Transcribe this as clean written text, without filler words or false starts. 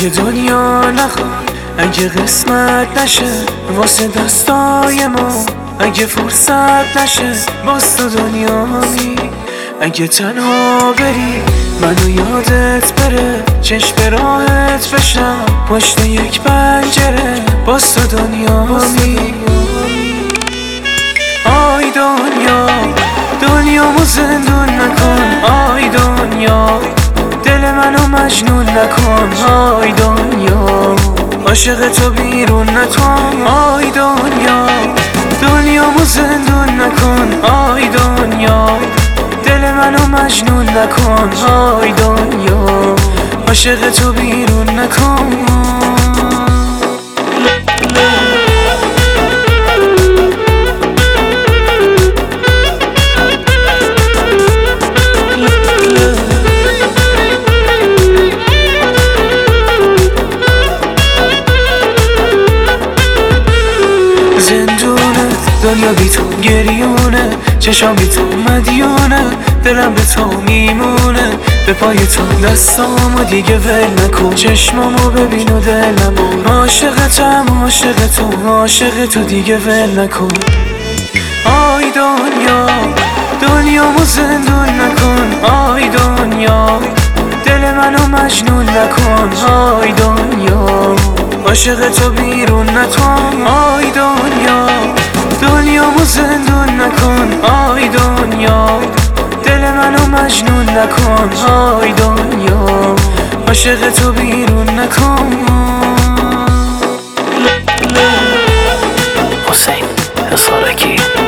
اگه دنیا نخواد، اگه قسمت نشه واسه دستای ما، اگه فرصت نشه باز تو دنیایی، اگه تنها بری منو یادت بره، چشم به راحت بشم پشت یک پنجره، باز تو دنیایی. آی دنیا، دنیامو زندون نکن، آی دنیا دل منو مجنون نکن، آی دنیا عاشق تو بیرون نتوان، آی دنیا دنیامو زندون نکن، آی دنیا دل منو مجنون نکن، آی دنیا عاشق تو بیرون نکن. دنیا بی تو گریونه، چشام بی تو مدیونه، دلم به تو میمونه، به پای تو دستامو دیگه ول نکن، چشمامو ببین و دلمو عاشقتم، عاشق تو، عاشق تو دیگه ول نکن. آی دنیا، دنیامو زندون نکن، آی دنیا دل منو مجنون نکن، آی دنیا عاشق تو بیرون نتوان، آی دنیا دنیامو زندون نکن، آی دنیا دل منو مجنون نکن، آی دنیا عاشق تو بیرون نکن. حسین حسارکی